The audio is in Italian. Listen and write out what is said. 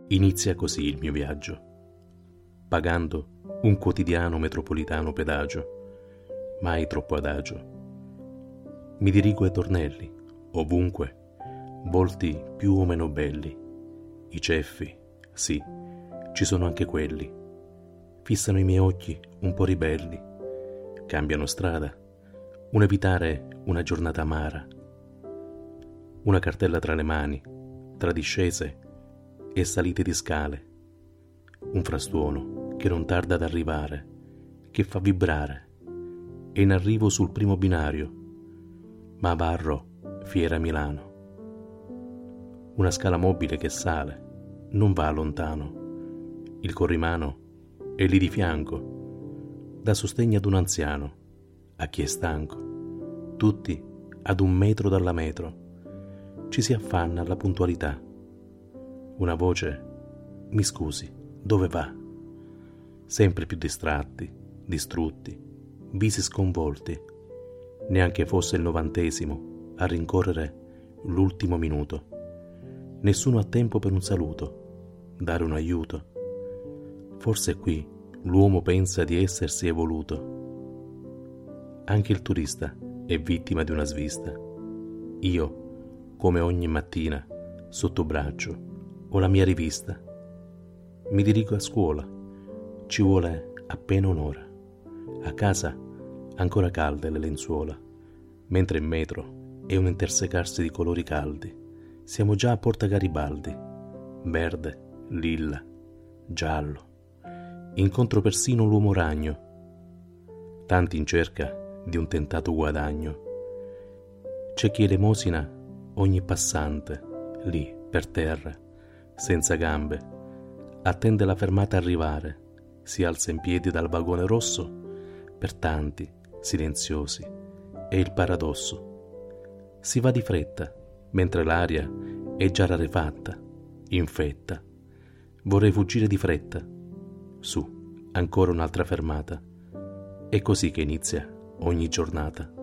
Inizia così il mio viaggio, pagando un quotidiano metropolitano pedagio, mai troppo adagio. Mi dirigo ai tornelli, ovunque, volti più o meno belli. I ceffi, sì, ci sono anche quelli. Fissano i miei occhi un po' ribelli. Cambiano strada, un evitare una giornata amara. Una cartella tra le mani, tra discese e salite di scale. Un frastuono che non tarda ad arrivare, che fa vibrare. E in arrivo sul primo binario, ma varro fiera Milano. Una scala mobile che sale, non va lontano. Il corrimano è lì di fianco, dà sostegno ad un anziano, a chi è stanco. Tutti ad 1 metro dalla metro. Ci si affanna alla puntualità. Una voce: mi scusi, dove va? Sempre più distratti, distrutti, visi sconvolti. Neanche fosse il 90° a rincorrere l'ultimo minuto. Nessuno ha tempo per un saluto, dare un aiuto. Forse qui l'uomo pensa di essersi evoluto. Anche il turista è vittima di una svista. Io, come ogni mattina, sotto braccio, ho la mia rivista. Mi dirigo a scuola. Ci vuole appena un'ora. A casa ancora calde le lenzuola, mentre in metro è un intersecarsi di colori caldi. Siamo già a Porta Garibaldi. Verde, lilla, giallo. Incontro persino l'uomo ragno. Tanti in cerca di un tentato guadagno. C'è chi elemosina ogni passante, lì, per terra, senza gambe, attende la fermata arrivare, si alza in piedi dal vagone rosso, per tanti, silenziosi, è il paradosso. Si va di fretta, mentre l'aria è già rarefatta, infetta. Vorrei fuggire di fretta. Su, ancora un'altra fermata. È così che inizia ogni giornata.